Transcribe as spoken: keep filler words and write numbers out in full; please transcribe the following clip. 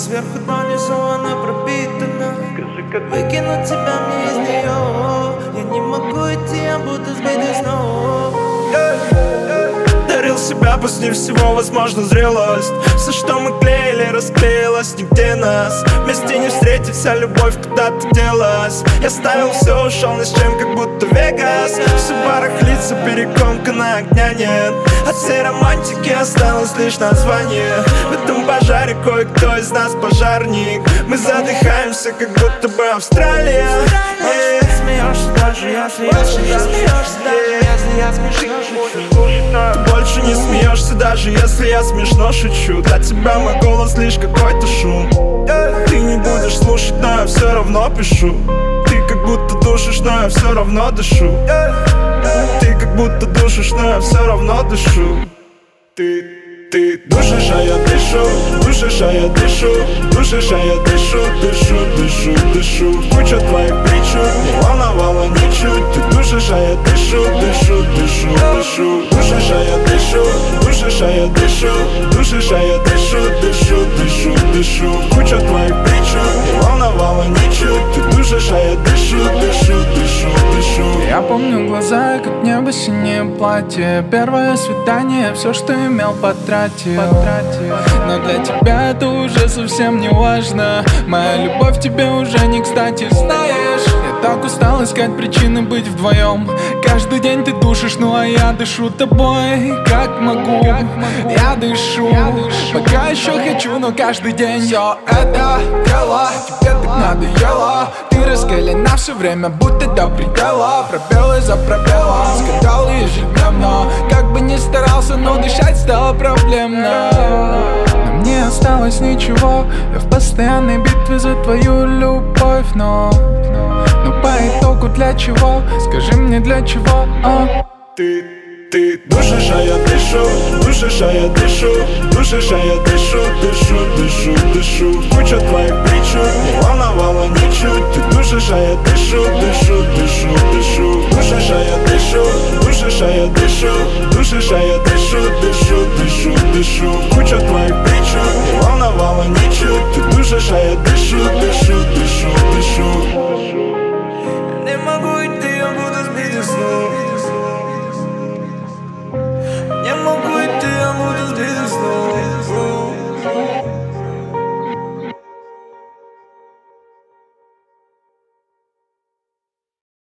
сверху донизу она пропитана. Выкинуть тебя мне из нее. Я не могу идти, я будто сбитый с ног. Дарил себя после всего, возможно, зрелость. Все, что мы клеили, расклеилось нигде нас. Вместе не встретить, вся любовь куда-то делась. Я ставил все, ушел ни с чем, как будто Вегас. Все барахлится, перекомкана, огня нет. От всей романтики осталось лишь название. В этом пожаре кое-кто из нас пожарник. Мы задыхаемся, как будто бы Австралия. Yeah. Смеешься даже, если я смеешься даже, если я смешно шучу. Ты больше не смеешься, даже если я смешно шучу. Для тебя мой голос лишь какой-то шум. Ты не будешь слушать, но я все равно пишу. Ты как будто душишь, но я все равно дышу. Ты как будто душишь, но я все равно дышу. Ты, ты душишь, а я дышу. Душишь, а я дышу. Душишь, а я дышу. Дышу, дышу, дышу. Куча твоих причуд не волновала ничуть. Ты душишь, а я дышу. Дышу, дышу, дышу. Душишь, а я дышу. Душишь, а я дышу. Душишь, а я дышу. Дышу, дышу, дышу. Куча твоих причуд не волновала ничуть. Ты душишь, а я дышу. Дышу, дышу, дышу. Я помню глаза, как небо, синее платье. Первое свидание, все, что имел, потратил. Но для тебя это уже совсем не важно. Моя любовь тебе уже не кстати, знаешь. Я так устал искать причины быть вдвоем. Каждый день ты душишь, ну а я дышу тобой. Как могу, я дышу, пока еще хочу, но каждый день. Все это дело тебе так надоело. Ты раскалена все время, будто до предела. Пробелы за пробелом, скандалы ежедневно. Как бы ни старался, но дышать стало проблемно. Но мне осталось ничего. Я в постоянной битве за твою любовь. Но, но по итогу для чего? Скажи мне для чего? А? Ты, ты душишь, а я дышу. Душишь, а я дышу. Душишь, а я дышу. Дышу, дышу, дышу. Куча твоих причуд не волновала ничуть. Ты душишь, а я дышу. Дышу, дышу, дышу. Душишь, а я дышу. Душишь, а я дышу. Душишь, а я дышу. Дышу, дышу, дышу. Куча твоих причуд не волновала ничуть. Ты душишь, а я дышу.